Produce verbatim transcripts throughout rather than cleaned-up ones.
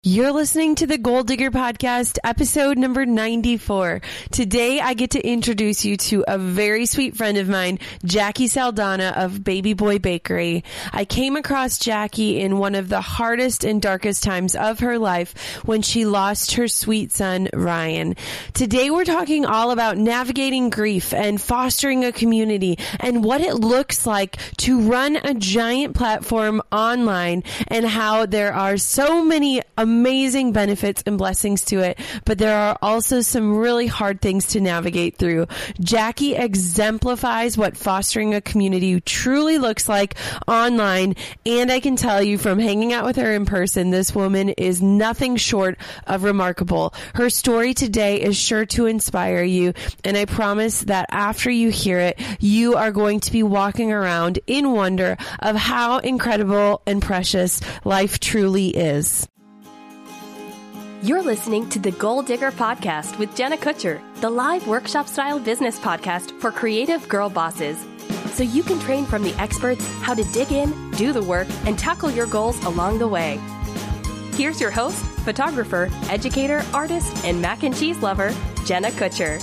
You're listening to the Goal Digger Podcast, episode number ninety-four. Today, I get to introduce you to a very sweet friend of mine, Jackie Saldana of Baby Boy Bakery. I came across Jackie in one of the hardest and darkest times of her life when she lost her sweet son, Ryan. Today, we're talking all about navigating grief and fostering a community and what it looks like to run a giant platform online and how there are so many amazing amazing benefits and blessings to it, but there are also some really hard things to navigate through. Jackie exemplifies what fostering a community truly looks like online, and I can tell you from hanging out with her in person, this woman is nothing short of remarkable. Her story today is sure to inspire you, and I promise that after you hear it, you are going to be walking around in wonder of how incredible and precious life truly is. You're listening to the Goal Digger Podcast with Jenna Kutcher, the live workshop-style business podcast for creative girl bosses. So you can train from the experts how to dig in, do the work, and tackle your goals along the way. Here's your host, photographer, educator, artist, and mac and cheese lover, Jenna Kutcher.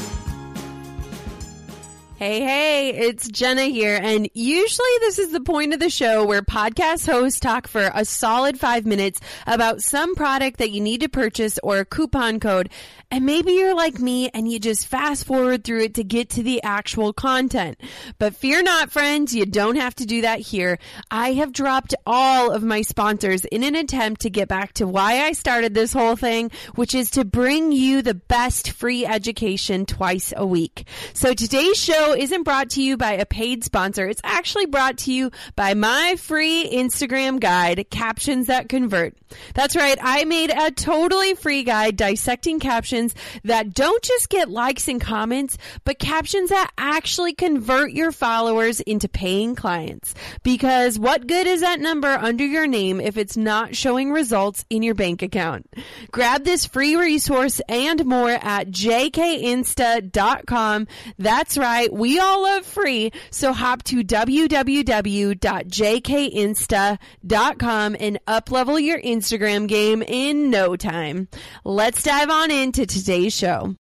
Hey, hey, it's Jenna here, and usually this is the point of the show where podcast hosts talk for a solid five minutes about some product that you need to purchase or a coupon code, and maybe you're like me and you just fast forward through it to get to the actual content. But fear not, friends, you don't have to do that here. I have dropped all of my sponsors in an attempt to get back to why I started this whole thing, which is to bring you the best free education twice a week. So today's show isn't brought to you by a paid sponsor. It's actually brought to you by my free Instagram guide, Captions That Convert. That's right. I made a totally free guide dissecting captions that don't just get likes and comments, but captions that actually convert your followers into paying clients. Because what good is that number under your name if it's not showing results in your bank account? Grab this free resource and more at j k insta dot com. That's right. We all love free, so hop to w w w dot j k insta dot com and up-level your Instagram game in no time. Let's dive on into today's show.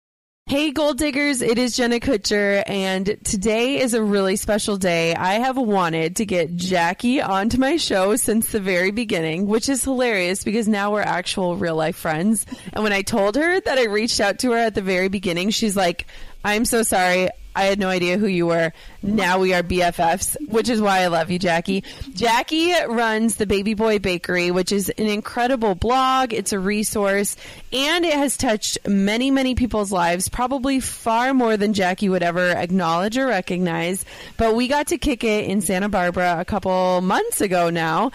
Hey, Goal Diggers, it is Jenna Kutcher, and today is a really special day. I have wanted to get Jackie onto my show since the very beginning, which is hilarious because now we're actual real-life friends. And when I told her that I reached out to her at the very beginning, she's like, I'm so sorry. I had no idea who you were. Now we are B F Fs, which is why I love you, Jackie. Jackie runs the Baby Boy Bakery, which is an incredible blog. It's a resource, and it has touched many, many people's lives, probably far more than Jackie would ever acknowledge or recognize. But we got to kick it in Santa Barbara a couple months ago now,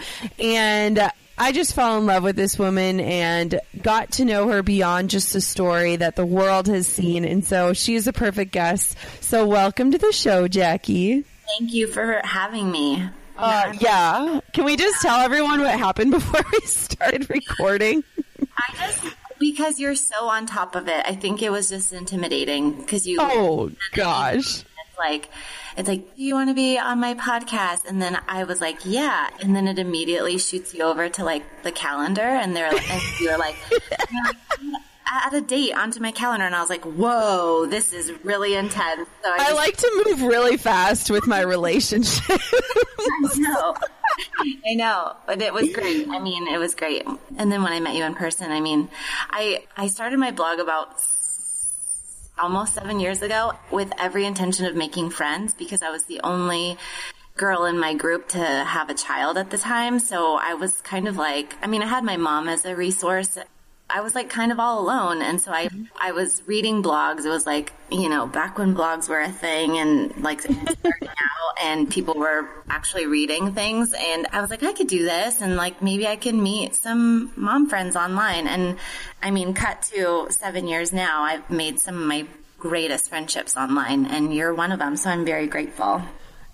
and I just fell in love with this woman and got to know her beyond just a story that the world has seen. And so she is a perfect guest. So welcome to the show, Jackie. Thank you for having me. Uh, yeah. Can we just tell everyone what happened before we started recording? I just, because you're so on top of it, I think it was just intimidating because you. Oh, gosh. It's like, it's like, do you want to be on my podcast? And then I was like, yeah. And then it immediately shoots you over to like the calendar, and they're like, and you're like, you're like add a date onto my calendar. And I was like, whoa, this is really intense. So I, I just, like to move really fast with my relationship. I know. I know, but it was great. I mean, it was great. And then when I met you in person, I mean, I, I started my blog about almost seven years ago with every intention of making friends because I was the only girl in my group to have a child at the time. So I was kind of like, I mean, I had my mom as a resource. I was like kind of all alone. And so I, I was reading blogs. It was like, you know, back when blogs were a thing and like starting out and people were actually reading things. And I was like, I could do this. And like, maybe I can meet some mom friends online. And I mean, cut to seven years now, I've made some of my greatest friendships online and you're one of them. So I'm very grateful.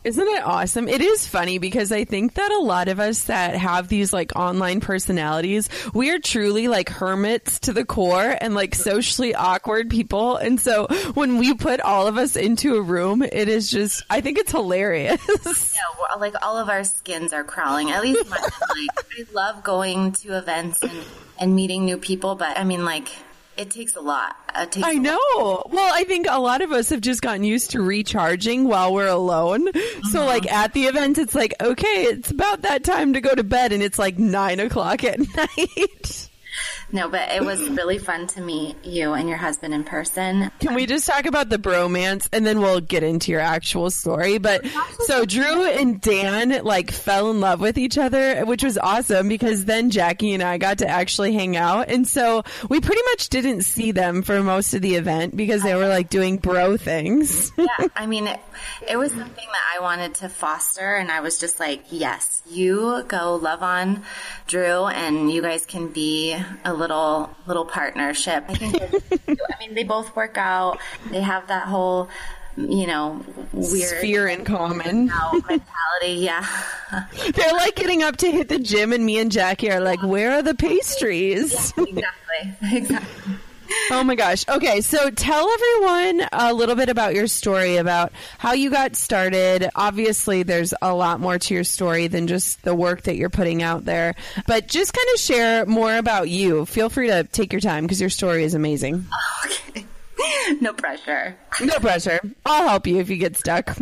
Isn't it awesome? It is funny because I think that a lot of us that have these like online personalities, we are truly like hermits to the core and like socially awkward people. And so when we put all of us into a room, it is just, I think it's hilarious. Yeah, well, like all of our skins are crawling. At least mine. Like, I love going to events and, and meeting new people, but I mean, like, it takes a lot. It takes I know. Lot. Well, I think a lot of us have just gotten used to recharging while we're alone. Mm-hmm. So like at the event, it's like, okay, it's about that time to go to bed. And it's like nine o'clock at night. No, but it was really fun to meet you and your husband in person. Can we just talk about the bromance and then we'll get into your actual story? But so Drew and Dan like fell in love with each other, which was awesome because then Jackie and I got to actually hang out. And so we pretty much didn't see them for most of the event because they were like doing bro things. Yeah, I mean, it, it was something that I wanted to foster. And I was just like, yes, you go love on Drew and you guys can be a little little partnership. I think I mean they both work out. They have that whole, you know, weird sphere in common mentality. Yeah. They're like getting up to hit the gym and me and Jackie are like, where are the pastries? Yeah, exactly. Exactly. Oh my gosh. Okay, so tell everyone a little bit about your story, about how you got started. Obviously, there's a lot more to your story than just the work that you're putting out there, but just kind of share more about you. Feel free to take your time because your story is amazing. Okay. No pressure. No pressure. I'll help you if you get stuck.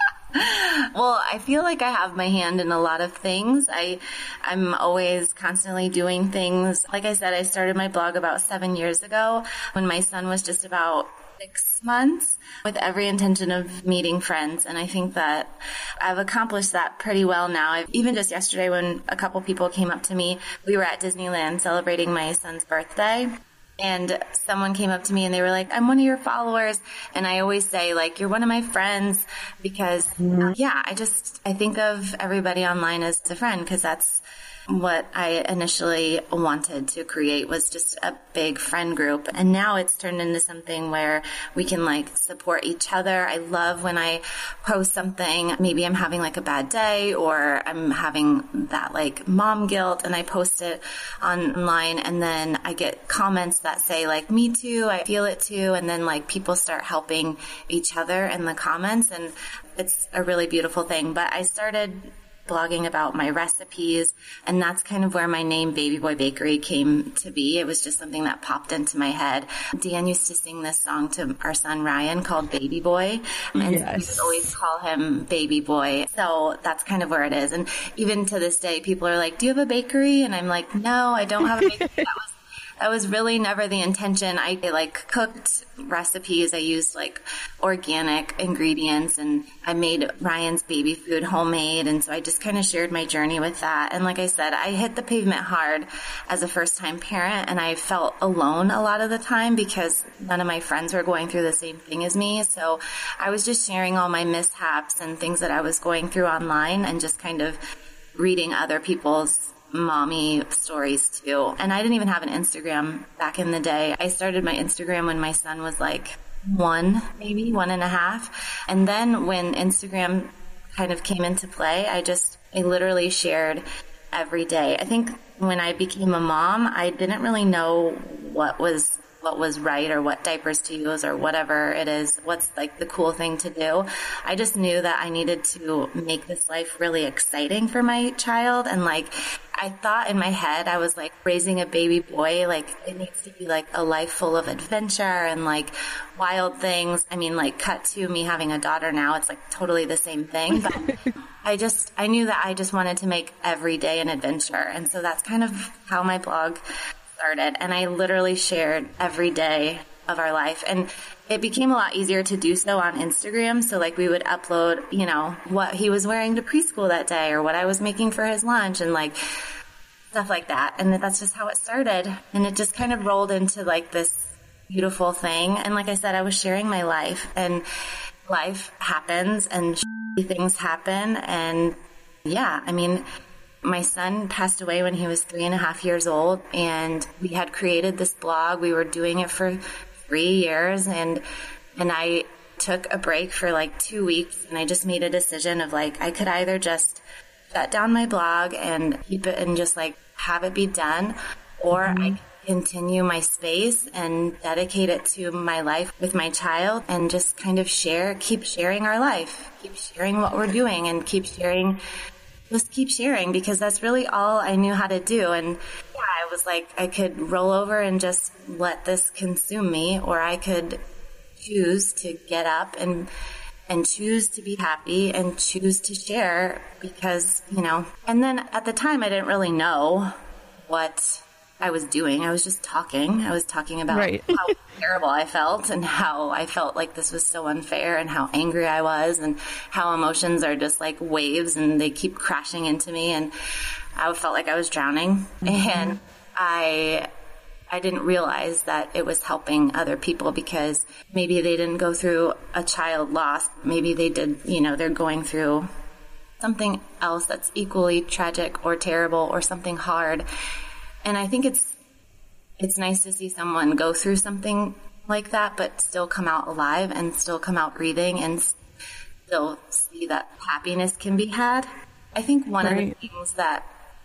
Well, I feel like I have my hand in a lot of things. I, I'm always constantly doing things. Like I said, I started my blog about seven years ago when my son was just about six months with every intention of meeting friends. And I think that I've accomplished that pretty well now. I've, even just yesterday when a couple people came up to me, we were at Disneyland celebrating my son's birthday. And someone came up to me and they were like, I'm one of your followers. And I always say, like, you're one of my friends because, mm-hmm. yeah, I just, I think of everybody online as a friend because that's what I initially wanted to create, was just a big friend group. And now it's turned into something where we can like support each other. I love when I post something, maybe I'm having like a bad day or I'm having that like mom guilt and I post it online and then I get comments that say like, me too, I feel it too. And then like people start helping each other in the comments and it's a really beautiful thing. But I started blogging about my recipes, and that's kind of where my name Baby Boy Bakery came to be. It was just something that popped into my head. Dan used to sing this song to our son Ryan called Baby Boy, and yes. we would always call him Baby Boy. So that's kind of where it is. And even to this day, people are like, do you have a bakery? And I'm like, no, I don't have a bakery. That was That was really never the intention. I like cooked recipes. I used like organic ingredients and I made Ryan's baby food homemade. And so I just kind of shared my journey with that. And like I said, I hit the pavement hard as a first time parent and I felt alone a lot of the time because none of my friends were going through the same thing as me. So I was just sharing all my mishaps and things that I was going through online and just kind of reading other people's mommy stories too. And I didn't even have an Instagram back in the day. I started my Instagram when my son was like one, maybe one and a half. And then when Instagram kind of came into play, I just, I literally shared every day. I think when I became a mom, I didn't really know what was what was right or what diapers to use or whatever it is, what's like the cool thing to do. I just knew that I needed to make this life really exciting for my child. And like, I thought in my head, I was like raising a baby boy, like it needs to be like a life full of adventure and like wild things. I mean, like cut to me having a daughter now, it's like totally the same thing. But I just, I knew that I just wanted to make every day an adventure. And so that's kind of how my blog started. And I literally shared every day of our life. And it became a lot easier to do so on Instagram. So like we would upload, you know, what he was wearing to preschool that day or what I was making for his lunch and like stuff like that. And that's just how it started. And it just kind of rolled into like this beautiful thing. And like I said, I was sharing my life and life happens and things happen. And yeah, I mean, my son passed away when he was three and a half years old, and we had created this blog. We were doing it for three years, and and I took a break for like two weeks and I just made a decision of like, I could either just shut down my blog and keep it and just like have it be done, or mm-hmm. I could continue my space and dedicate it to my life with my child and just kind of share, keep sharing our life, keep sharing what we're doing and keep sharing, just keep sharing, because that's really all I knew how to do. And yeah, I was like, I could roll over and just let this consume me, or I could choose to get up and and choose to be happy and choose to share, because, you know, and then at the time I didn't really know what I was doing. I was just talking. I was talking about right. how terrible I felt and how I felt like this was so unfair and how angry I was and how emotions are just like waves and they keep crashing into me. And I felt like I was drowning. Mm-hmm. And I, I didn't realize that it was helping other people, because maybe they didn't go through a child loss. Maybe they did, you know, they're going through something else that's equally tragic or terrible or something hard. And I think it's it's nice to see someone go through something like that, but still come out alive and still come out breathing and still see that happiness can be had. I think one right. of the things that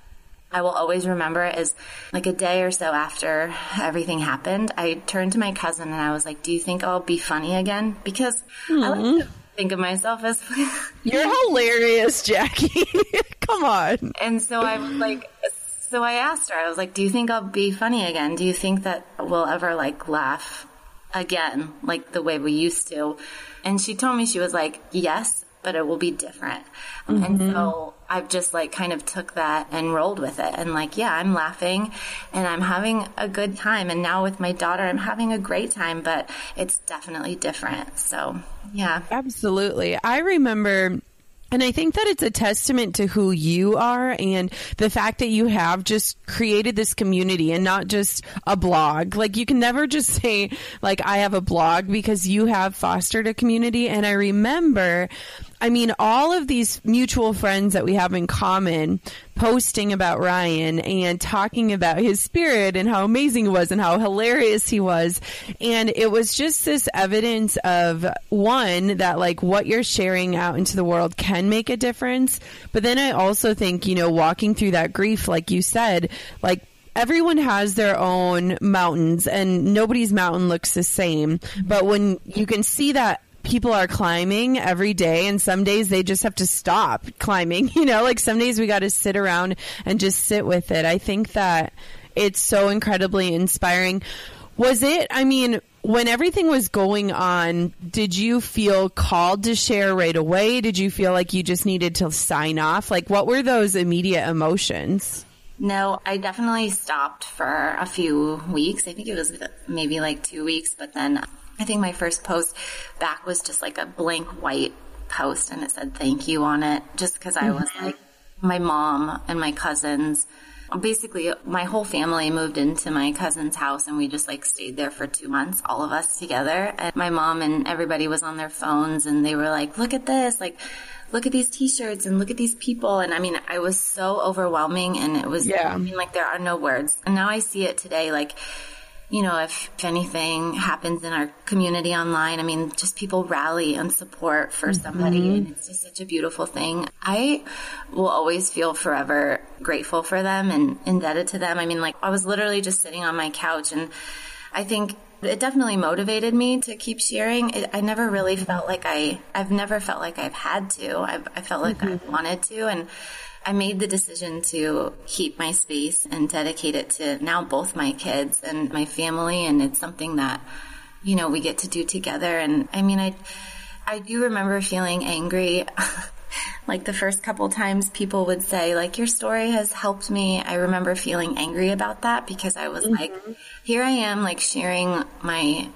I will always remember is like a day or so after everything happened, I turned to my cousin and I was like, do you think I'll be funny again? Because mm-hmm. I like to think of myself as You're hilarious, Jackie. Come on. And so I was like, So I asked her, I was like, do you think I'll be funny again? Do you think that we'll ever like laugh again, like the way we used to? And she told me, she was like, yes, but it will be different. Mm-hmm. And so I've just like kind of took that and rolled with it. And like, yeah, I'm laughing and I'm having a good time. And now with my daughter, I'm having a great time, but it's definitely different. So yeah. Absolutely. I remember... And I think that it's a testament to who you are and the fact that you have just created this community and not just a blog. Like, you can never just say, like, I have a blog, because you have fostered a community. And I remember, I mean, all of these mutual friends that we have in common posting about Ryan and talking about his spirit and how amazing it was and how hilarious he was. And it was just this evidence of, one, that like what you're sharing out into the world can make a difference. But then I also think, you know, walking through that grief, like you said, like, everyone has their own mountains and nobody's mountain looks the same. But when you can see that people are climbing every day, and some days they just have to stop climbing, you know, like some days we got to sit around and just sit with it. I think that it's so incredibly inspiring. Was it, I mean, when everything was going on, did you feel called to share right away? Did you feel like you just needed to sign off? Like, what were those immediate emotions? No, I definitely stopped for a few weeks. I think it was maybe like two weeks, but then I think my first post back was just like a blank white post and it said thank you on it, just because I was like, my mom and my cousins, basically my whole family moved into my cousin's house and we just like stayed there for two months, all of us together. And my mom and everybody was on their phones and they were like, look at this, like, look at these t-shirts and look at these people. And I mean, I was so overwhelming and it was, yeah. I mean, like there are no words. And now I see it today, like, you know, if, if anything happens in our community online, I mean, just people rally and support for mm-hmm. somebody, and it's just such a beautiful thing. I will always feel forever grateful for them and indebted to them. I mean, like, I was literally just sitting on my couch, and I think it definitely motivated me to keep sharing. It, I never really felt like I, I've never felt like I've had to. I've, I felt like mm-hmm. I wanted to, and I made the decision to keep my space and dedicate it to now both my kids and my family. And it's something that, you know, we get to do together. And I mean, I, I do remember feeling angry. Like the first couple times people would say, like, your story has helped me. I remember feeling angry about that because I was mm-hmm. like, here I am, like sharing my,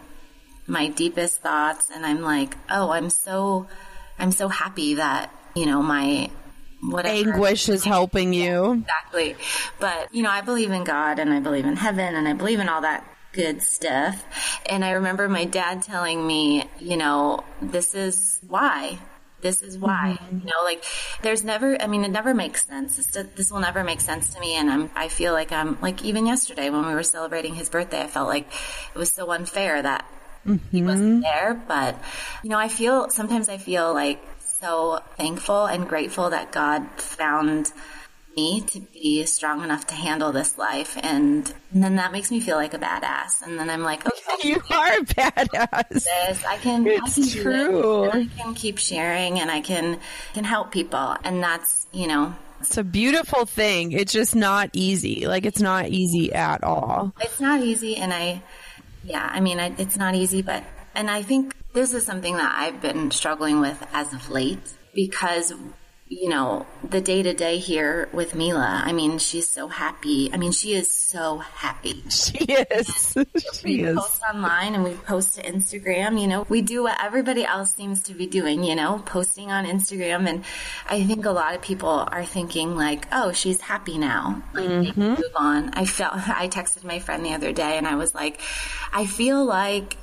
my deepest thoughts. And I'm like, oh, I'm so, I'm so happy that, you know, my, whatever. Anguish is helping you. Exactly. But, you know, I believe in God and I believe in heaven and I believe in all that good stuff. And I remember my dad telling me, you know, this is why. This is why. Mm-hmm. You know, like, there's never, I mean, it never makes sense. This, this will never make sense to me. And I'm, I feel like I'm, like, even yesterday when we were celebrating his birthday, I felt like it was so unfair that mm-hmm. he wasn't there. But, you know, I feel, sometimes I feel like so thankful and grateful that God found me to be strong enough to handle this life. And, and then that makes me feel like a badass. And then I'm like, okay, you are a badass. This, I can, it's I can true. I can keep sharing and I can, can help people. And that's, you know, it's a beautiful thing. It's just not easy. Like, it's not easy at all. It's not easy. And I, yeah, I mean, I, it's not easy, but, and I think this is something that I've been struggling with as of late because, you know, the day to day here with Mila, I mean, she's so happy. I mean, she is so happy. She is. We she is. post online and we post to Instagram, you know, we do what everybody else seems to be doing, you know, posting on Instagram. And I think a lot of people are thinking like, oh, she's happy now. Like, mm-hmm. they can move on. I felt, I texted my friend the other day and I was like, I feel like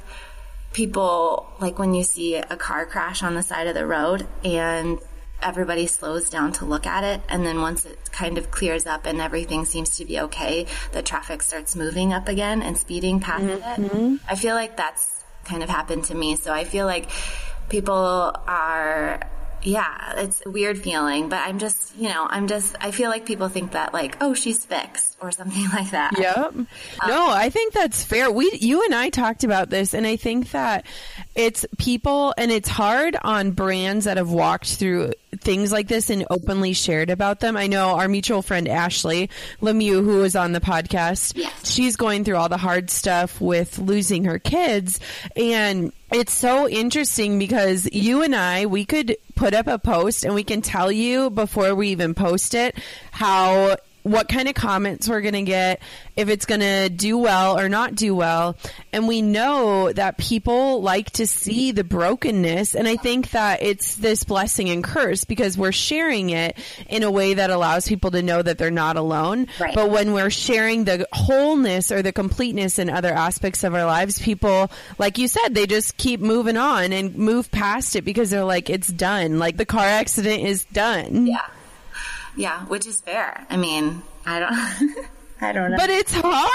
people, like when you see a car crash on the side of the road and everybody slows down to look at it, and then once it kind of clears up and everything seems to be okay, the traffic starts moving up again and speeding past mm-hmm. it. I feel like that's kind of happened to me. So I feel like people are, yeah, it's a weird feeling, but I'm just, you know, I'm just, I feel like people think that like, oh, she's fixed or something like that. Yep. Um, no, I think that's fair. We, you and I talked about this, and I think that it's people, and it's hard on brands that have walked through things like this and openly shared about them. I know our mutual friend Ashley Lemieux, who was on the podcast, yes. she's going through all the hard stuff with losing her kids. And it's so interesting because you and I, we could put up a post and we can tell you before we even post it how what kind of comments we're going to get, if it's going to do well or not do well. And we know that people like to see the brokenness. And I think that it's this blessing and curse because we're sharing it in a way that allows people to know that they're not alone. Right. But when we're sharing the wholeness or the completeness in other aspects of our lives, people, like you said, they just keep moving on and move past it because they're like, it's done. Like the car accident is done. Yeah. Yeah, which is fair. I mean, I don't, I don't know. But it's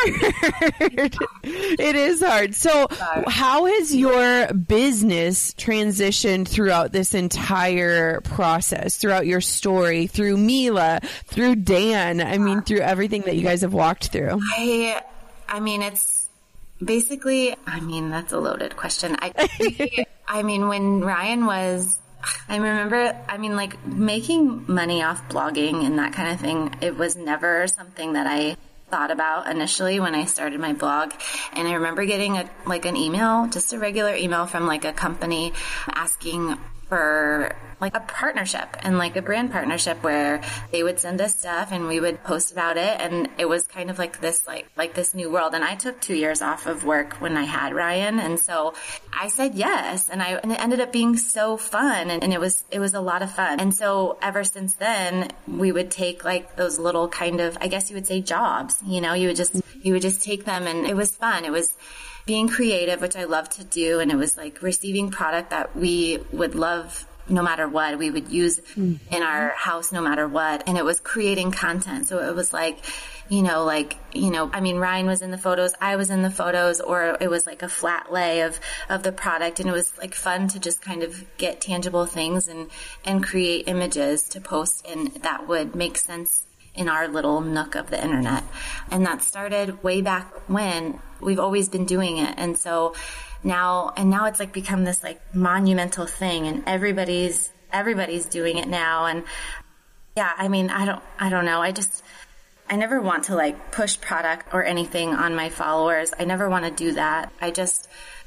hard. It is hard. So Sorry. How has your business transitioned throughout this entire process, throughout your story, through Mila, through Dan? I mean, through everything that you guys have walked through. I, I mean, it's basically, I mean, that's a loaded question. I, I mean, when Ryan was, I remember, I mean, like making money off blogging and that kind of thing, it was never something that I thought about initially when I started my blog. And I remember getting a, like an email, just a regular email from like a company asking for like a partnership and like a brand partnership where they would send us stuff and we would post about it. And it was kind of like this, like, like this new world. And I took two years off of work when I had Ryan. And so I said yes. And I, and it ended up being so fun. And, and it was, it was a lot of fun. And so ever since then, we would take like those little kind of, I guess you would say jobs, you know, you would just, you would just take them and it was fun. It was being creative, which I love to do. And it was like receiving product that we would love no matter what, we would use mm-hmm. in our house no matter what. And it was creating content. So it was like, you know, like, you know, I mean, Ryan was in the photos, I was in the photos, or it was like a flat lay of, of the product. And it was like fun to just kind of get tangible things and, and create images to post. And that would make sense in our little nook of the internet. And that started way back when. We've always been doing it. And so now, and now it's like become this like monumental thing and everybody's, everybody's doing it now. And yeah, I mean, I don't, I don't know. I just, I never want to like push product or anything on my followers. I never want to do that. I just,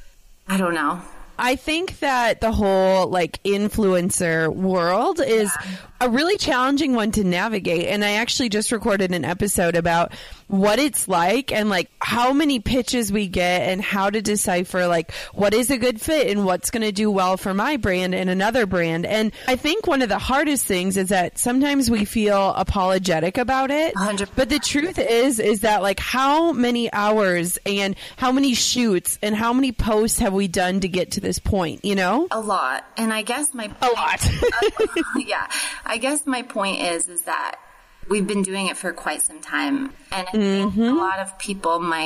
I don't know. I think that the whole like influencer world is yeah. a really challenging one to navigate. And I actually just recorded an episode about what it's like and like how many pitches we get and how to decipher like what is a good fit and what's going to do well for my brand and another brand. And I think one of the hardest things is that sometimes we feel apologetic about it. one hundred percent. But the truth is, is that like how many hours and how many shoots and how many posts have we done to get to this point, you know? A lot. And I guess my a lot. uh, yeah. I guess my point is, is that we've been doing it for quite some time. And I think mm-hmm. a lot of people might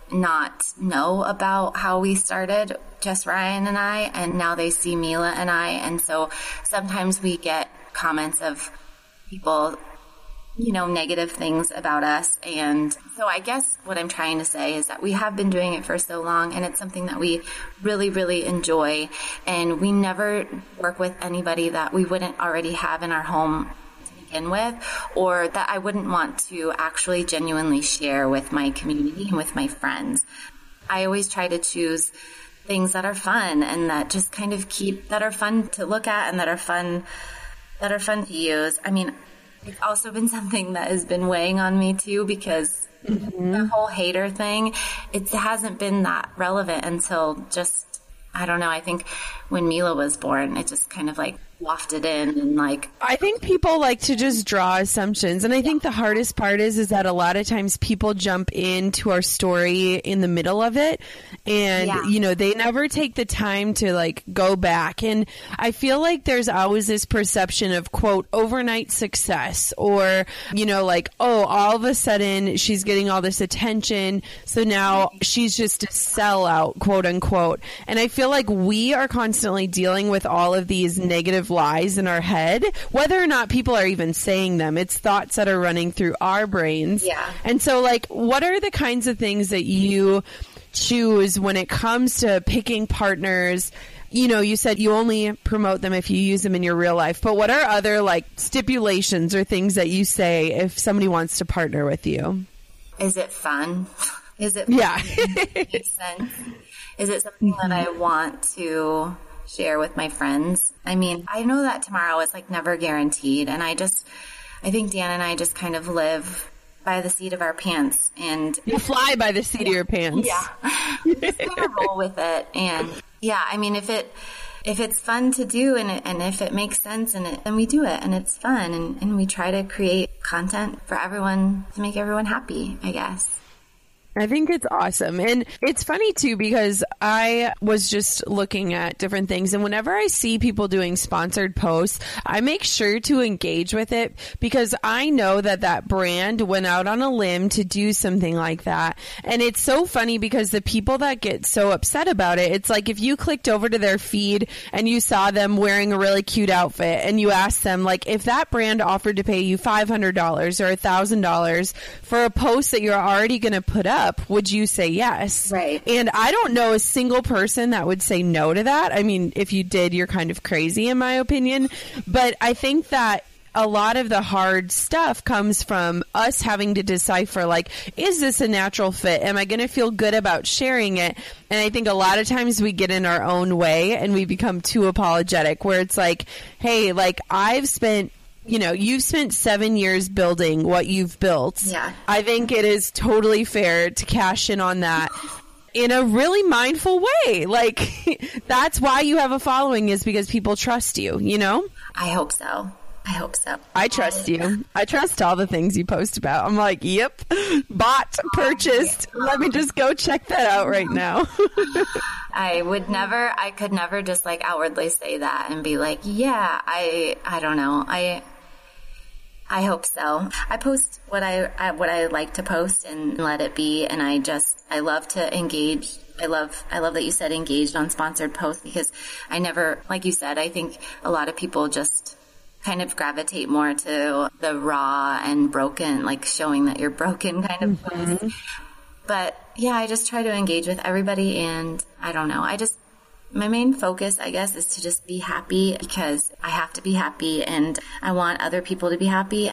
not know about how we started, just Ryan and I, and now they see Mila and I. And so sometimes we get comments of people, you know, negative things about us. And so I guess what I'm trying to say is that we have been doing it for so long, and it's something that we really, really enjoy. And we never work with anybody that we wouldn't already have in our home in with, or that I wouldn't want to actually genuinely share with my community and with my friends. I always try to choose things that are fun and that just kind of keep, that are fun to look at and that are fun, that are fun to use. I mean, it's also been something that has been weighing on me too, because mm-hmm. the whole hater thing, it hasn't been that relevant until just, I don't know, I think when Mila was born, it just kind of like wafted in and like I think people like to just draw assumptions, and I think the hardest part is is that a lot of times people jump into our story in the middle of it, and yeah. you know, they never take the time to like go back. And I feel like there's always this perception of, quote, overnight success, or you know, like, oh, all of a sudden she's getting all this attention, so now she's just a sellout, quote unquote. And I feel like we are constantly dealing with all of these negative lies in our head, whether or not people are even saying them. It's thoughts that are running through our brains. Yeah. And so, like, what are the kinds of things that you choose when it comes to picking partners? You know, you said you only promote them if you use them in your real life, but what are other like stipulations or things that you say if somebody wants to partner with you? Is it fun? Is it fun? Yeah. Makes sense? Is it something mm-hmm. that I want to share with my friends? I mean, I know that tomorrow is like never guaranteed. And I just, I think Dan and I just kind of live by the seat of our pants, and you fly by the seat yeah, of your pants. Yeah. Just kind of roll with it. And yeah, I mean, if it, if it's fun to do and it, and if it makes sense and it, then we do it and it's fun, and, and we try to create content for everyone to make everyone happy, I guess. I think it's awesome. And it's funny too, because I was just looking at different things, and whenever I see people doing sponsored posts, I make sure to engage with it, because I know that that brand went out on a limb to do something like that. And it's so funny because the people that get so upset about it, it's like if you clicked over to their feed and you saw them wearing a really cute outfit and you asked them, like, if that brand offered to pay you five hundred dollars or one thousand dollars for a post that you're already going to put up, would you say yes? Right. And I don't know a single person that would say no to that. I mean, if you did, you're kind of crazy in my opinion. But I think that a lot of the hard stuff comes from us having to decipher, like, is this a natural fit? Am I going to feel good about sharing it? And I think a lot of times we get in our own way and we become too apologetic, where it's like, hey, like, I've spent You know, you've spent seven years building what you've built. Yeah. I think it is totally fair to cash in on that in a really mindful way. Like, that's why you have a following, is because people trust you, you know? I hope so. I hope so. I trust you. I trust all the things you post about. I'm like, yep, bought, purchased. Let me just go check that out right now. I would never, I could never just like outwardly say that and be like, yeah, I, I don't know. I, I hope so. I post what I, I what I like to post and let it be. And I just, I love to engage. I love, I love that you said engaged on sponsored posts, because I never, like you said, I think a lot of people just kind of gravitate more to the raw and broken, like showing that you're broken kind of mm-hmm. posts. But yeah, I just try to engage with everybody, and I don't know. I just, my main focus, I guess, is to just be happy, because I have to be happy and I want other people to be happy.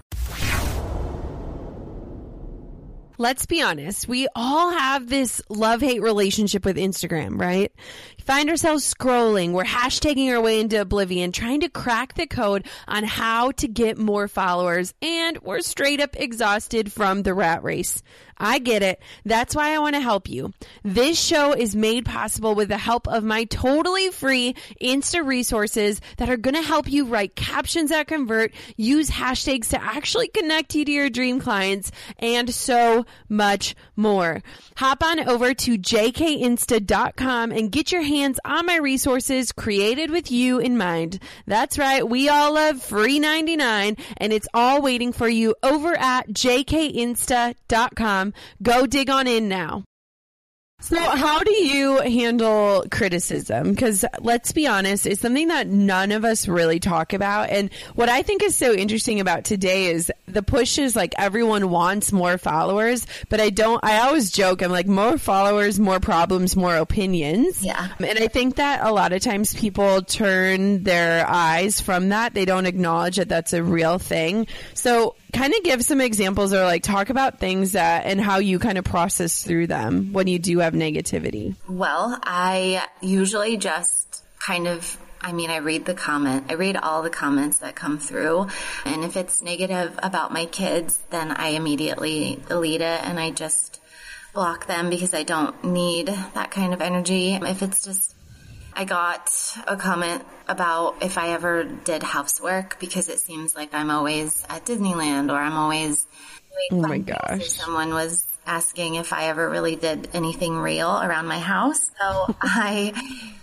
Let's be honest. We all have this love-hate relationship with Instagram, right? Find ourselves scrolling. We're hashtagging our way into oblivion, trying to crack the code on how to get more followers, and we're straight up exhausted from the rat race. I get it. That's why I want to help you. This show is made possible with the help of my totally free Insta resources that are going to help you write captions that convert, use hashtags to actually connect you to your dream clients, and so much more. Hop on over to j k insta dot com and get your hands on my resources created with you in mind. That's right. We all love free ninety-nine, and it's all waiting for you over at j k insta dot com. Go dig on in now. So how do you handle criticism? Because let's be honest, it's something that none of us really talk about. And what I think is so interesting about today is the push is like everyone wants more followers, but I don't, I always joke, I'm like, more followers, more problems, more opinions. Yeah. And I think that a lot of times people turn their eyes from that. They don't acknowledge that that's a real thing. So kind of give some examples or like talk about things that and how you kind of process through them when you do have negativity. Well, I usually just kind of, I mean, I read the comment, I read all the comments that come through. And if it's negative about my kids, then I immediately delete it and I just block them because I don't need that kind of energy. If it's just, I got a comment about if I ever did housework because it seems like I'm always at Disneyland or I'm always doing oh my gosh. Someone was asking if I ever really did anything real around my house. So I,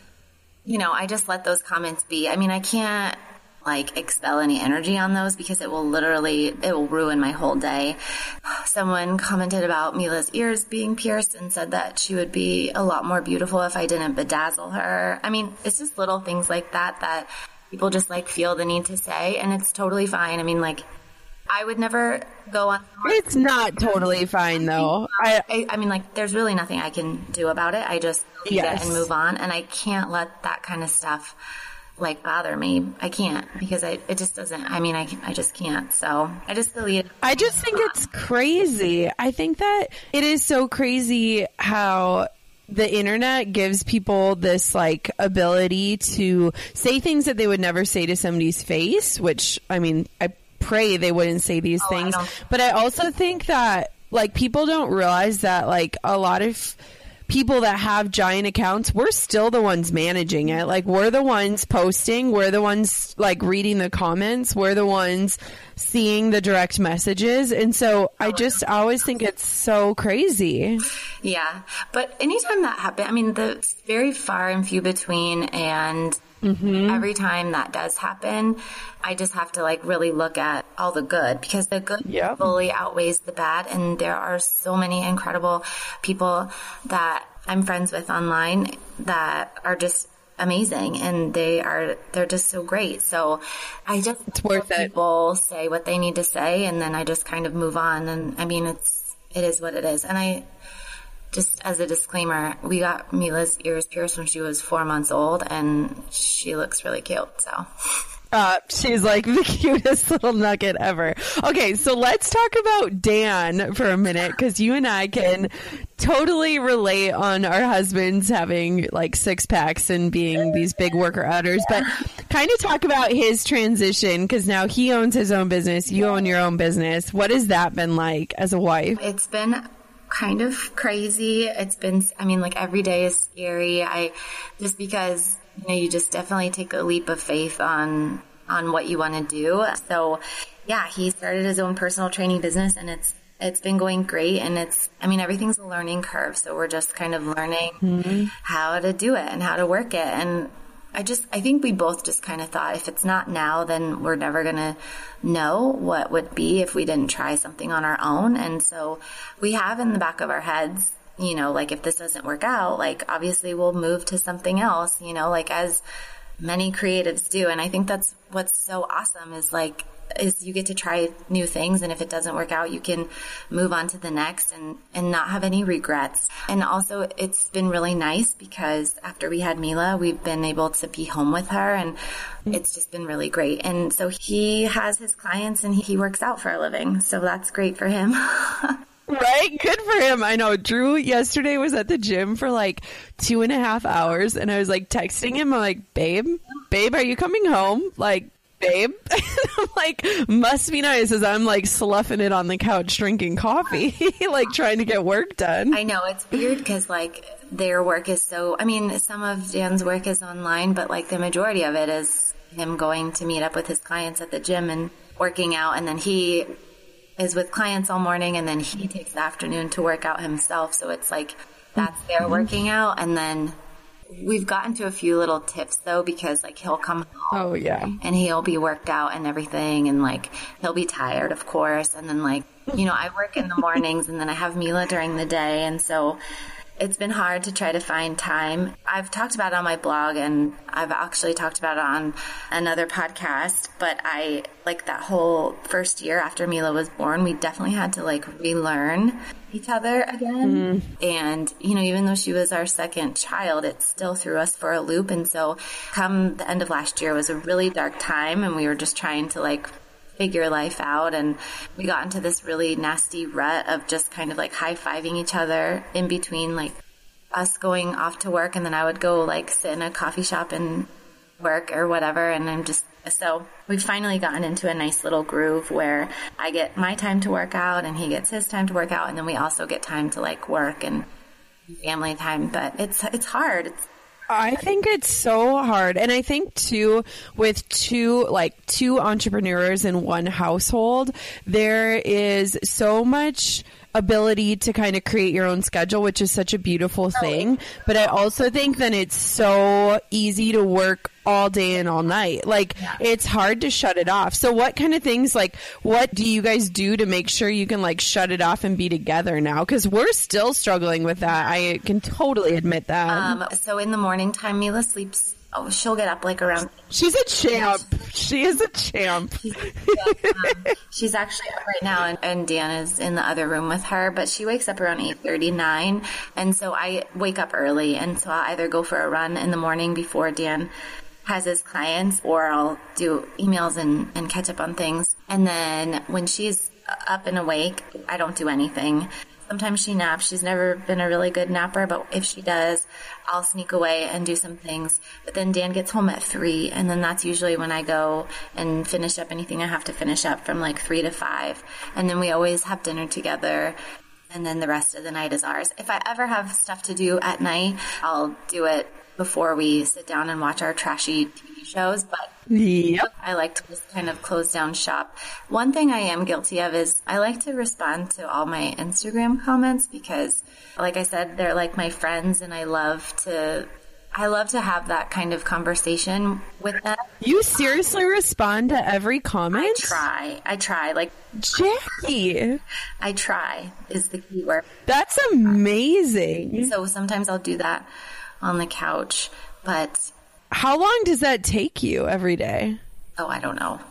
you know, I just let those comments be. I mean, I can't like expel any energy on those because it will literally, it will ruin my whole day. Someone commented about Mila's ears being pierced and said that she would be a lot more beautiful if I didn't bedazzle her. I mean, it's just little things like that that people just like feel the need to say, and it's totally fine. I mean, like, I would never go on. It's not totally fine though. I, I, I mean, like, there's really nothing I can do about it. I just leave yes. it and move on, and I can't let that kind of stuff like bother me. I can't because I, it just doesn't, I mean, I, I just can't. So I just delete it. I just think it's crazy. I think that it is so crazy how the internet gives people this like ability to say things that they would never say to somebody's face, which I mean, I pray they wouldn't say these oh, things. I but I also think that like people don't realize that like a lot of people that have giant accounts, we're still the ones managing it. Like we're the ones posting, we're the ones like reading the comments, we're the ones seeing the direct messages. And so I just always think it's so crazy. Yeah. But anytime that happens, I mean, the it's very far and few between. And mm-hmm. every time that does happen, I just have to like really look at all the good because the good yep. fully outweighs the bad. And there are so many incredible people that I'm friends with online that are just amazing, and they are, they're just so great. So I just, it's worth it. People say what they need to say, and then I just kind of move on. And I mean, it's, it is what it is. And I, just as a disclaimer, we got Mila's ears pierced when she was four months old, and she looks really cute. So. Uh, she's like the cutest little nugget ever. Okay, so let's talk about Dan for a minute, because you and I can totally relate on our husbands having like six packs and being these big worker outers, but kind of talk about his transition, because now he owns his own business, you own your own business. What has that been like as a wife? It's been kind of crazy. It's been, I mean, like every day is scary. I just because you know, you just definitely take a leap of faith on on what you want to do. So, yeah, he started his own personal training business, and it's it's been going great. And it's, I mean, everything's a learning curve. So we're just kind of learning mm-hmm. how to do it and how to work it. And I just, I think we both just kind of thought if it's not now, then we're never going to know what would be if we didn't try something on our own. And so we have in the back of our heads, you know, like if this doesn't work out, like obviously we'll move to something else, you know, like as many creatives do. And I think that's what's so awesome is like, is you get to try new things. And if it doesn't work out, you can move on to the next and, and not have any regrets. And also it's been really nice because after we had Mila, we've been able to be home with her, and it's just been really great. And so he has his clients and he works out for a living. So that's great for him. Right? Good for him. I know. Drew yesterday was at the gym for like two and a half hours, and I was like texting him. I'm like, babe, babe, are you coming home? Like, babe. I'm like, must be nice as I'm like sloughing it on the couch drinking coffee, like trying to get work done. I know. It's weird because like their work is so, I mean, some of Dan's work is online, but like the majority of it is him going to meet up with his clients at the gym and working out, and then he is with clients all morning, and then he takes the afternoon to work out himself. So it's like that's their mm-hmm. working out. And then we've gotten to a few little tips though, because like he'll come home oh yeah and he'll be worked out and everything, and like he'll be tired of course, and then like, you know, I work in the mornings and then I have Mila during the day, and so it's been hard to try to find time. I've talked about it on my blog, and I've actually talked about it on another podcast, but I, like, that whole first year after Mila was born, we definitely had to, like, relearn each other again. Mm-hmm. And, you know, even though she was our second child, it still threw us for a loop. And so come the end of last year was a really dark time, and we were just trying to, like, figure life out, and we got into this really nasty rut of just kind of like high-fiving each other in between, like, us going off to work, and then I would go like sit in a coffee shop and work or whatever, and I'm just so we've finally gotten into a nice little groove where I get my time to work out and he gets his time to work out, and then we also get time to like work and family time. But it's it's hard. It's I think it's so hard. And I think too, with two, like two entrepreneurs in one household, there is so much ability to kind of create your own schedule, which is such a beautiful thing. But I also think that it's so easy to work all day and all night. Like, yeah. It's hard to shut it off. So what kind of things, like, what do you guys do to make sure you can, like, shut it off and be together now? Because we're still struggling with that. I can totally admit that. Um, so in the morning time, Mila sleeps. Oh, she'll get up like around. She's a champ. She is a champ. She's, um, she's actually up right now, and, and Dan is in the other room with her. But she wakes up around eight thirty, nine, and so I wake up early, and so I'll either go for a run in the morning before Dan has his clients, or I'll do emails and, and catch up on things. And then when she's up and awake, I don't do anything. Sometimes she naps. She's never been a really good napper, but if she does, I'll sneak away and do some things. But then Dan gets home at three, and then that's usually when I go and finish up anything I have to finish up from like three to five. And then we always have dinner together, and then the rest of the night is ours. If I ever have stuff to do at night, I'll do it before we sit down and watch our trashy T V shows, but yep. I like to just kind of close down shop. One thing I am guilty of is I like to respond to all my Instagram comments because, like I said, they're like my friends, and I love to I love to have that kind of conversation with them. You seriously respond to every comment? I try. I try. Like, Jackie. I try is the key word. That's amazing. So sometimes I'll do that on the couch, but how long does that take you every day? Oh, I don't know.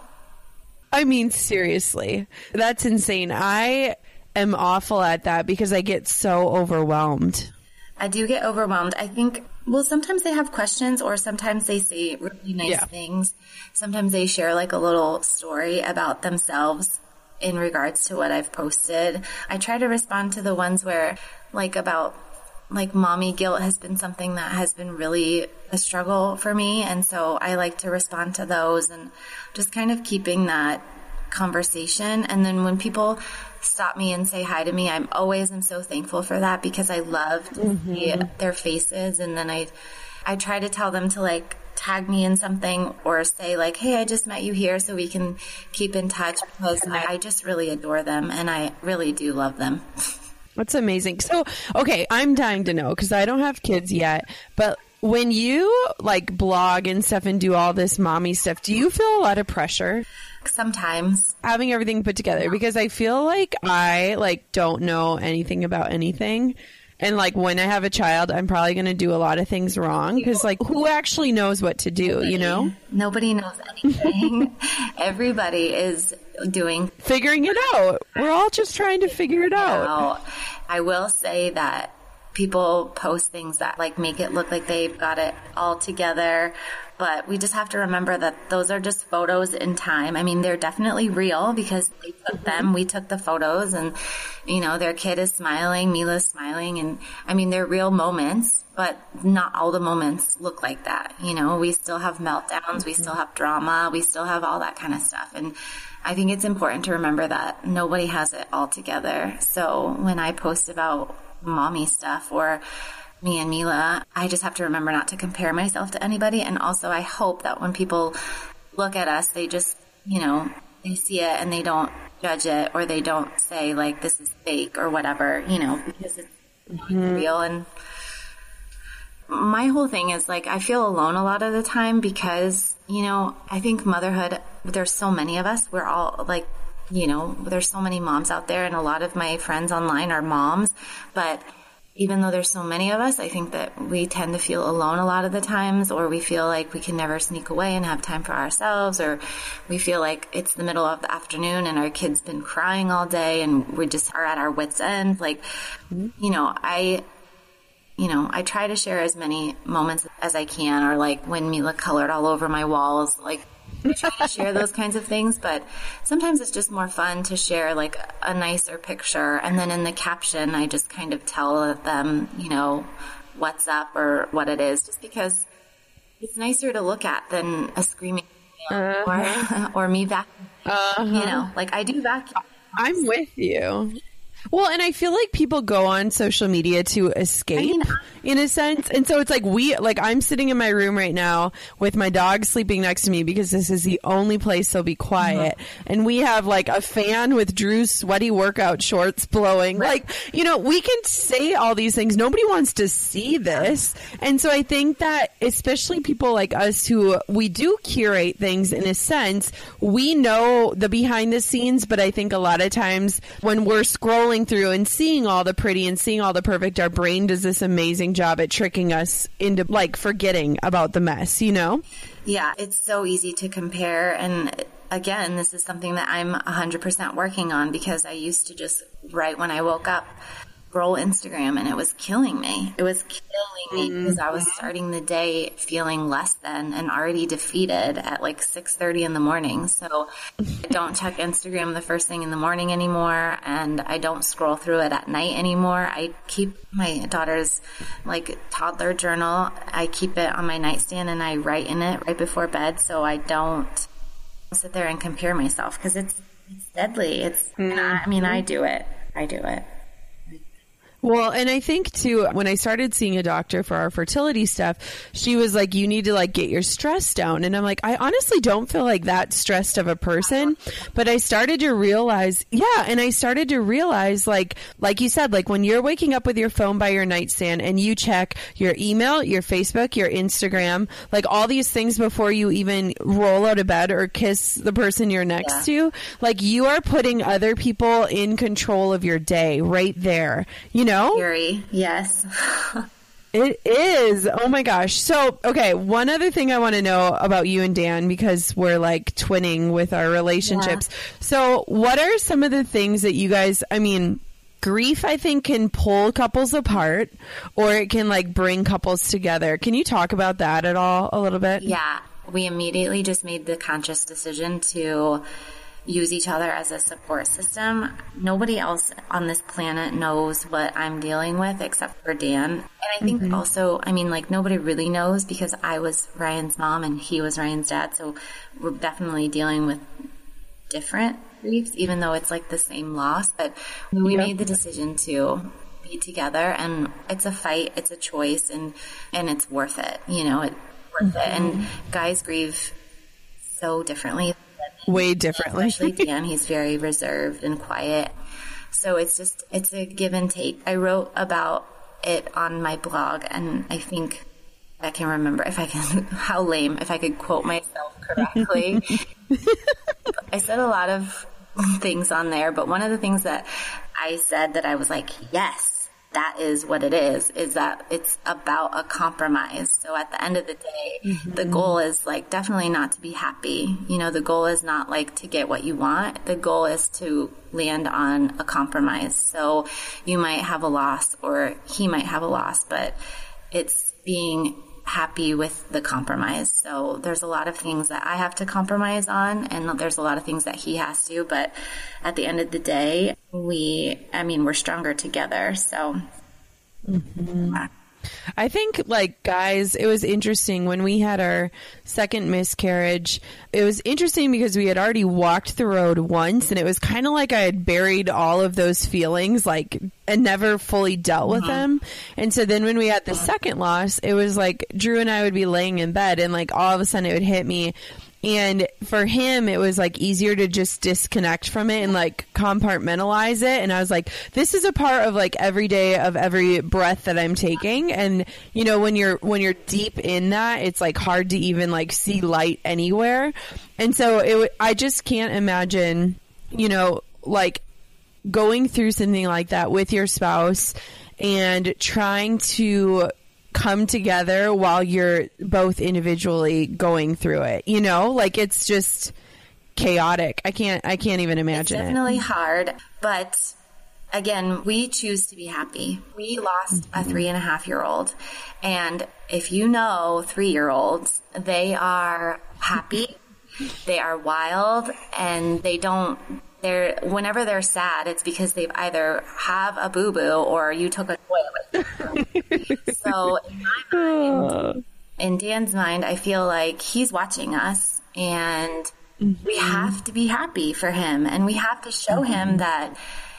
I mean, seriously, that's insane. I am awful at that because I get so overwhelmed. I do get overwhelmed. I think, well, sometimes they have questions, or sometimes they say really nice yeah. things. Sometimes they share like a little story about themselves in regards to what I've posted. I try to respond to the ones where, like, about like mommy guilt has been something that has been really a struggle for me. And so I like to respond to those and just kind of keeping that conversation. And then when people stop me and say hi to me, I'm always am so thankful for that because I love to mm-hmm. see their faces. And then I, I try to tell them to like tag me in something or say like, hey, I just met you here so we can keep in touch, because I, I just really adore them and I really do love them. That's amazing. So, okay, I'm dying to know because I don't have kids yet, but when you like blog and stuff and do all this mommy stuff, do you feel a lot of pressure? Sometimes. Having everything put together, because I feel like I like don't know anything about anything. And like when I have a child, I'm probably going to do a lot of things wrong because like who actually knows what to do, Nobody. you know? Nobody knows anything. Everybody is doing. Figuring it out. We're all just trying to figure it out. Know. I will say that people post things that like make it look like they've got it all together. But we just have to remember that those are just photos in time. I mean, they're definitely real because they took them. We took the photos and, you know, their kid is smiling, Mila's smiling. And I mean, they're real moments, but not all the moments look like that. You know, we still have meltdowns. We still have drama. We still have all that kind of stuff. And I think it's important to remember that nobody has it all together. So when I post about mommy stuff or me and Mila, I just have to remember not to compare myself to anybody. And also I hope that when people look at us, they just, you know, they see it and they don't judge it, or they don't say like, this is fake or whatever, you know, because it's mm-hmm. real. And my whole thing is like, I feel alone a lot of the time because, you know, I think motherhood, there's so many of us, we're all like, you know, there's so many moms out there, and a lot of my friends online are moms, but even though there's so many of us, I think that we tend to feel alone a lot of the times, or we feel like we can never sneak away and have time for ourselves, or we feel like it's the middle of the afternoon and our kid's been crying all day and we just are at our wits' end. Like, you know, I, you know, I try to share as many moments as I can, or like when Mila colored all over my walls, like, I try to share those kinds of things, but sometimes it's just more fun to share like a nicer picture. And then in the caption, I just kind of tell them, you know, what's up or what it is, just because it's nicer to look at than a screaming uh-huh. or, or me vacuum. Uh-huh. You know, like I do vacuum. I'm with you. Well, and I feel like people go on social media to escape, I mean, in a sense. And so it's like we, like I'm sitting in my room right now with my dog sleeping next to me because this is the only place they'll be quiet. Mm-hmm. And we have like a fan with Drew's sweaty workout shorts blowing. Right. Like, you know, we can say all these things. Nobody wants to see this. And so I think that especially people like us who we do curate things in a sense, we know the behind the scenes. But I think a lot of times when we're scrolling through and seeing all the pretty and seeing all the perfect, our brain does this amazing job at tricking us into like forgetting about the mess, you know? Yeah, it's so easy to compare. And again, this is something that I'm one hundred percent working on, because I used to just, right when I woke up, scroll Instagram, and it was killing me. It was killing me because I was starting the day feeling less than and already defeated at like six thirty in the morning. So I don't check Instagram the first thing in the morning anymore, and I don't scroll through it at night anymore. I keep my daughter's like toddler journal. I keep it on my nightstand and I write in it right before bed, so I don't sit there and compare myself, because it's, it's deadly. It's, mm-hmm. I mean, I do it. I do it. Well, and I think too, when I started seeing a doctor for our fertility stuff, she was like, you need to like get your stress down. And I'm like, I honestly don't feel like that stressed of a person, but I started to realize, yeah. And I started to realize like, like you said, like when you're waking up with your phone by your nightstand and you check your email, your Facebook, your Instagram, like all these things before you even roll out of bed or kiss the person you're next yeah. to, like you are putting other people in control of your day right there. You know, No? Scary. Yes. It is. Oh my gosh. So, okay. One other thing I want to know about you and Dan, because we're like twinning with our relationships. Yeah. So what are some of the things that you guys, I mean, grief, I think, can pull couples apart, or it can like bring couples together. Can you talk about that at all a little bit? Yeah. We immediately just made the conscious decision to use each other as a support system. Nobody else on this planet knows what I'm dealing with except for Dan. And I think mm-hmm. also, I mean, like nobody really knows, because I was Ryan's mom and he was Ryan's dad. So we're definitely dealing with different griefs, even though it's like the same loss. But we yep. made the decision to be together, and it's a fight, it's a choice, and, and it's worth it. You know, it's worth mm-hmm. it. And guys grieve so differently. Way differently. Especially Dan, he's very reserved and quiet. So it's just, it's a give and take. I wrote about it on my blog, and I think I can remember if I can, how lame, if I could quote myself correctly. I said a lot of things on there, but one of the things that I said that I was like, yes, that is what it is, is that it's about a compromise. So at the end of the day, mm-hmm. the goal is like definitely not to be happy. You know, the goal is not like to get what you want. The goal is to land on a compromise. So you might have a loss, or he might have a loss, but it's being happy with the compromise. So there's a lot of things that I have to compromise on, and there's a lot of things that he has to, but at the end of the day, we, I mean, we're stronger together. So mm-hmm. I think, like, guys, it was interesting when we had our second miscarriage. It was interesting because we had already walked the road once, and it was kind of like I had buried all of those feelings, like, and never fully dealt with mm-hmm. them. And so then when we had the second loss, it was like Drew and I would be laying in bed, and like all of a sudden it would hit me. And for him, it was like easier to just disconnect from it and like compartmentalize it. And I was like, this is a part of like every day of every breath that I'm taking. And, you know, when you're, when you're deep in that, it's like hard to even like see light anywhere. And so it, I just can't imagine, you know, like going through something like that with your spouse and trying to come together while you're both individually going through it. You know, like it's just chaotic. I can't, I can't even imagine it. It's definitely it. hard, but again, we choose to be happy. We lost mm-hmm. a three and a half year old. And if you know three year olds, they are happy, they are wild, and they don't, they're, whenever they're sad, it's because they've either have a boo boo or you took a toy away from them. So in my mind, in Dan's mind, I feel like he's watching us and mm-hmm. we have to be happy for him, and we have to show mm-hmm. him that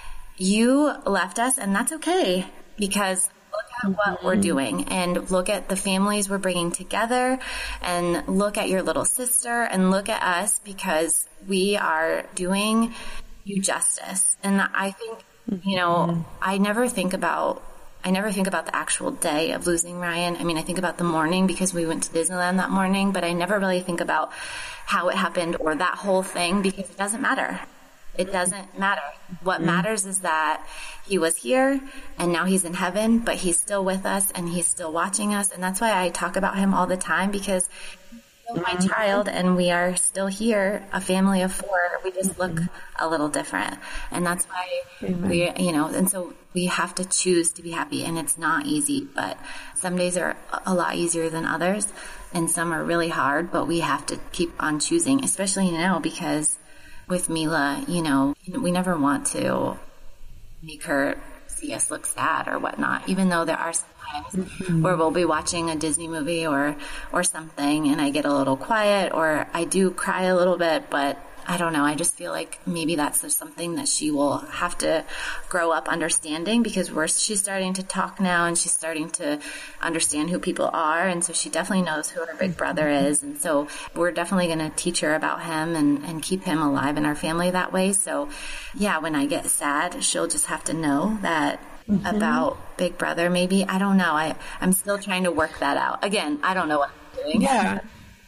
you left us, and that's okay, because look at what mm-hmm. we're doing, and look at the families we're bringing together, and look at your little sister, and look at us, because we are doing you justice. And I think, you know, mm-hmm. I never think about I never think about the actual day of losing Ryan. I mean, I think about the morning because we went to Disneyland that morning, but I never really think about how it happened or that whole thing, because it doesn't matter. It doesn't matter. What mm-hmm. matters is that he was here and now he's in heaven, but he's still with us and he's still watching us. And that's why I talk about him all the time, because he's still my child and we are still here, a family of four. We just look a little different. And that's why Amen. we, you know, and so we have to choose to be happy, and it's not easy, but some days are a lot easier than others and some are really hard, but we have to keep on choosing, especially now, because with Mila, you know, we never want to make her see us look sad or whatnot, even though there are some times mm-hmm. where we'll be watching a Disney movie or, or something and I get a little quiet or I do cry a little bit, but I don't know. I just feel like maybe that's just something that she will have to grow up understanding, because we're, she's starting to talk now and she's starting to understand who people are. And so she definitely knows who her big brother is. And so we're definitely going to teach her about him and, and keep him alive in our family that way. So yeah, when I get sad, she'll just have to know that mm-hmm. about big brother. Maybe, I don't know. I, I'm still trying to work that out. Again, I don't know what I'm doing. Yeah.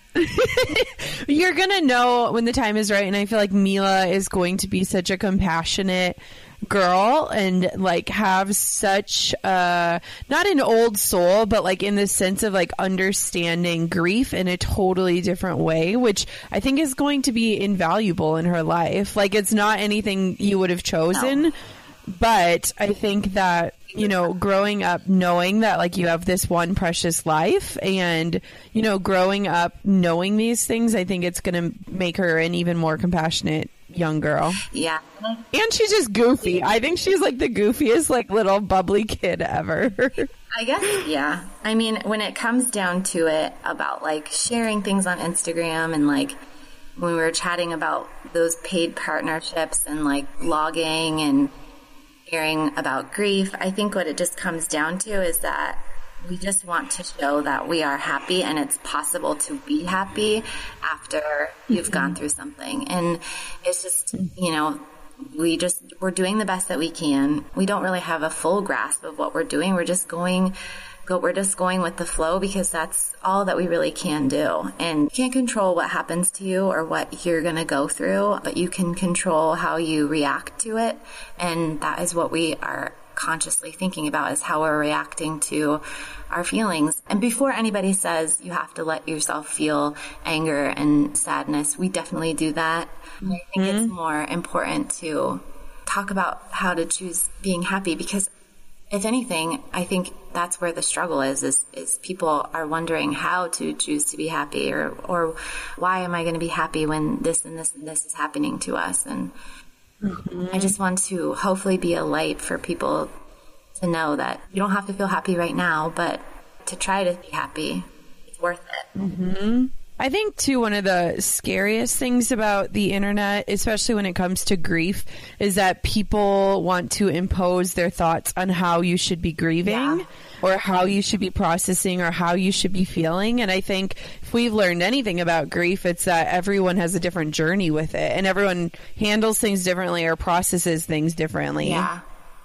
You're gonna know when the time is right, and I feel like Mila is going to be such a compassionate girl and like have such uh not an old soul, but like in the sense of like understanding grief in a totally different way, which I think is going to be invaluable in her life. Like it's not anything you would have chosen, no. But I think that, you know, growing up knowing that like you have this one precious life and, you know, growing up knowing these things, I think it's going to make her an even more compassionate young girl. Yeah. And she's just goofy. I think she's like the goofiest, like little bubbly kid ever. I guess, yeah. I mean, when it comes down to it about like sharing things on Instagram and like when we were chatting about those paid partnerships and like blogging and hearing about grief, I think what it just comes down to is that we just want to show that we are happy and it's possible to be happy after you've mm-hmm. gone through something. And it's just, you know, we just, we're doing the best that we can. We don't really have a full grasp of what we're doing. We're just going, go, we're just going with the flow, because that's all that we really can do. And you can't control what happens to you or what you're going to go through, but you can control how you react to it. And that is what we are consciously thinking about, is how we're reacting to our feelings. And before anybody says you have to let yourself feel anger and sadness, we definitely do that. Mm-hmm. I think it's more important to talk about how to choose being happy, because if anything, I think that's where the struggle is, is, is people are wondering how to choose to be happy, or, or why am I going to be happy when this and this and this is happening to us? And mm-hmm. I just want to hopefully be a light for people to know that you don't have to feel happy right now, but to try to be happy, it's worth it. Mm-hmm. I think, too, one of the scariest things about the internet, especially when it comes to grief, is that people want to impose their thoughts on how you should be grieving yeah. or how you should be processing or how you should be feeling. And I think if we've learned anything about grief, it's that everyone has a different journey with it and everyone handles things differently or processes things differently. Yeah.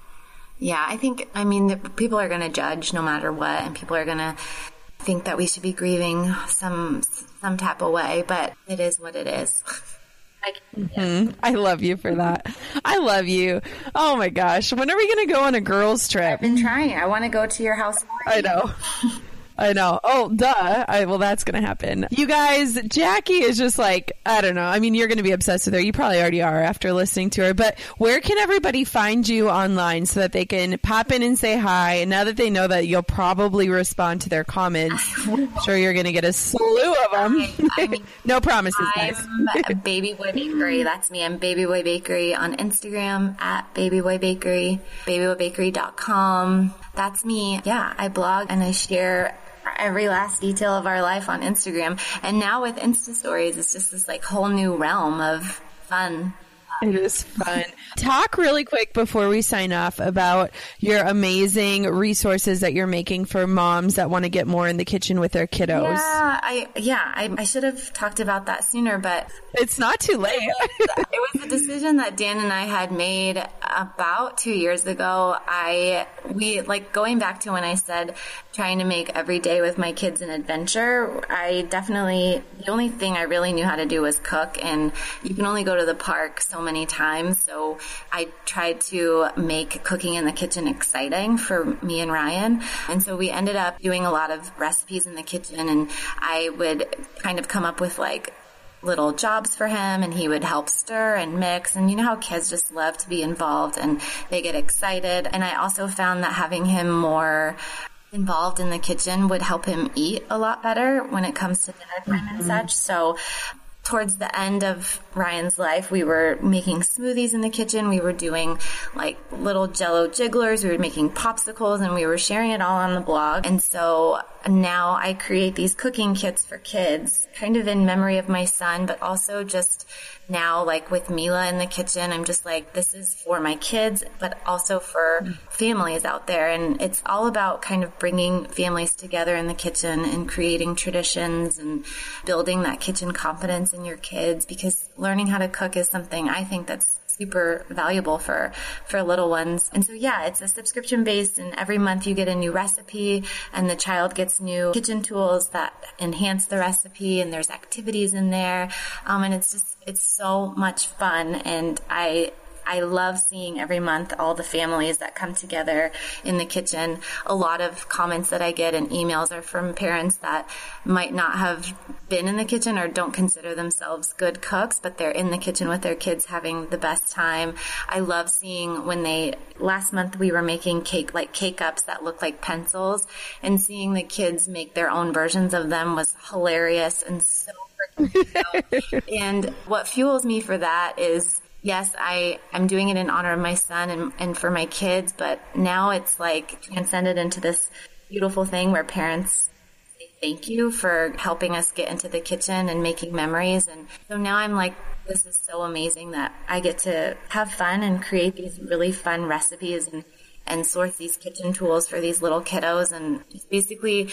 Yeah, I think, I mean, the, people are going to judge no matter what, and people are going to think that we should be grieving some some type of way, but it is what it is. I, can, yeah. mm-hmm. I love you for that. I love you. Oh my gosh. When are we going to go on a girls trip? I've been trying. I want to go to your house. I know. I know. Oh, duh. I, well, that's going to happen. You guys, Jackie is just like, I don't know. I mean, you're going to be obsessed with her. You probably already are after listening to her. But where can everybody find you online so that they can pop in and say hi? And now that they know that you'll probably respond to their comments, I'm sure you're going to get a slew of them. I, I mean, no promises, guys. I'm Baby Boy Bakery. That's me. I'm Baby Boy Bakery on Instagram at Baby Boy Bakery, baby boy bakery dot com. That's me. Yeah, I blog and I share every last detail of our life on Instagram. And now with Insta Stories, it's just this like whole new realm of fun. It is fun. Talk really quick before we sign off about your amazing resources that you're making for moms that want to get more in the kitchen with their kiddos. Yeah, I yeah, I, I should have talked about that sooner, but it's not too late. It was a decision that Dan and I had made about two years ago. I we like going back to when I said trying to make every day with my kids an adventure. I definitely the only thing I really knew how to do was cook, and you can only go to the park so many times. So I tried to make cooking in the kitchen exciting for me and Ryan. And so we ended up doing a lot of recipes in the kitchen, and I would kind of come up with like little jobs for him, and he would help stir and mix. And you know how kids just love to be involved and they get excited. And I also found that having him more involved in the kitchen would help him eat a lot better when it comes to dinner time mm-hmm. and such. So towards the end of Ryan's life, we were making smoothies in the kitchen. We were doing like little Jell-O jigglers. We were making popsicles, and we were sharing it all on the blog. And so now I create these cooking kits for kids, kind of in memory of my son, but also just now, like with Mila in the kitchen, I'm just like, this is for my kids, but also for families out there. And it's all about kind of bringing families together in the kitchen and creating traditions and building that kitchen confidence in your kids, because learning how to cook is something I think that's super valuable for, for little ones. And so, yeah, it's a subscription based, and every month you get a new recipe, and the child gets new kitchen tools that enhance the recipe, and there's activities in there. Um, and it's just, it's so much fun. And I, I love seeing every month all the families that come together in the kitchen. A lot of comments that I get and emails are from parents that might not have been in the kitchen or don't consider themselves good cooks, but they're in the kitchen with their kids having the best time. I love seeing when they, last month we were making cake, like cake ups that look like pencils, and seeing the kids make their own versions of them was hilarious and so freaking cute. And what fuels me for that is, yes, I, I'm doing it in honor of my son and, and for my kids, but now it's like transcended into this beautiful thing where parents say thank you for helping us get into the kitchen and making memories. And so now I'm like, this is so amazing that I get to have fun and create these really fun recipes and, and source these kitchen tools for these little kiddos, and just basically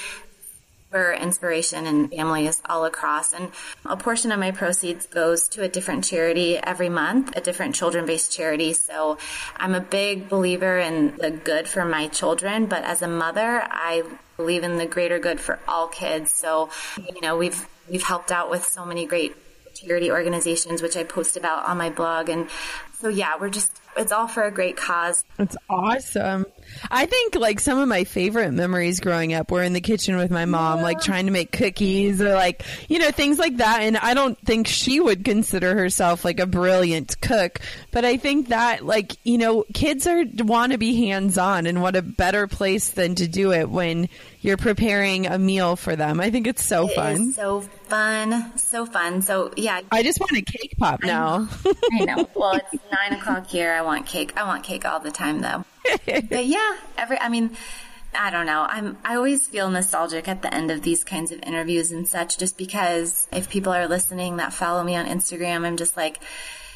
for inspiration and families all across. And a portion of my proceeds goes to a different charity every month, a different children-based charity. So I'm a big believer in the good for my children, but as a mother, I believe in the greater good for all kids. So, you know, we've we've helped out with so many great charity organizations, which I post about on my blog. And so, yeah, we're just, it's all for a great cause. It's awesome. I think like some of my favorite memories growing up were in the kitchen with my mom, yeah. like trying to make cookies or like, you know, things like that. And I don't think she would consider herself like a brilliant cook, but I think that like, you know, kids are want to be hands-on, and what a better place than to do it when you're preparing a meal for them. I think it's so it fun. Is so fun. So fun. So yeah. I just want a cake pop now. I know. I know. Well, it's nine o'clock here. I want cake. I want cake all the time though. But yeah, every, I mean, I don't know. I'm, I always feel nostalgic at the end of these kinds of interviews and such, just because if people are listening that follow me on Instagram, I'm just like,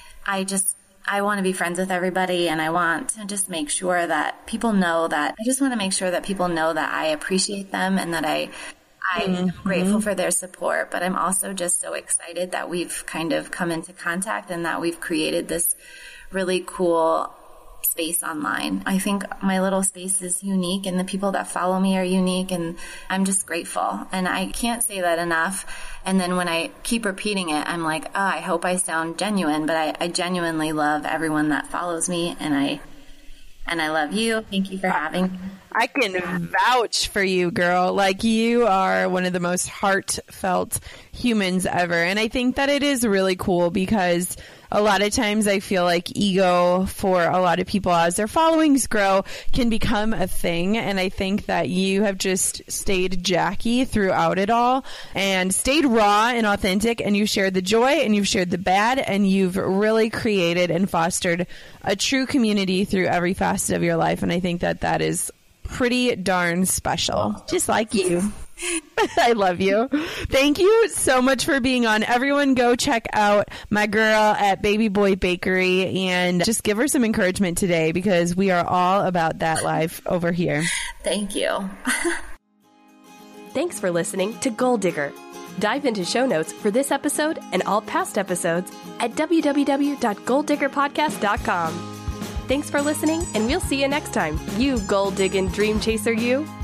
I just, I want to be friends with everybody, and I want to just make sure that people know that, I just want to make sure that people know that I appreciate them and that I, I'm mm-hmm. grateful for their support, but I'm also just so excited that we've kind of come into contact and that we've created this really cool space online. I think my little space is unique and the people that follow me are unique, and I'm just grateful. And I can't say that enough. And then when I keep repeating it, I'm like, oh, I hope I sound genuine, but I, I genuinely love everyone that follows me, and I and I love you. Thank you for having me. I can vouch for you, girl. Like, you are one of the most heartfelt humans ever. And I think that it is really cool because a lot of times I feel like ego for a lot of people as their followings grow can become a thing. And I think that you have just stayed Jackie throughout it all and stayed raw and authentic, and you've shared the joy and you've shared the bad, and you've really created and fostered a true community through every facet of your life. And I think that that is pretty darn special. Just like you. I love you. Thank you so much for being on. Everyone go check out my girl at Baby Boy Bakery and just give her some encouragement today, because we are all about that life over here. Thank you. Thanks for listening to Goal Digger. Dive into show notes for this episode and all past episodes at w w w dot goal digger podcast dot com. Thanks for listening, and we'll see you next time. You gold digging dream chaser, you.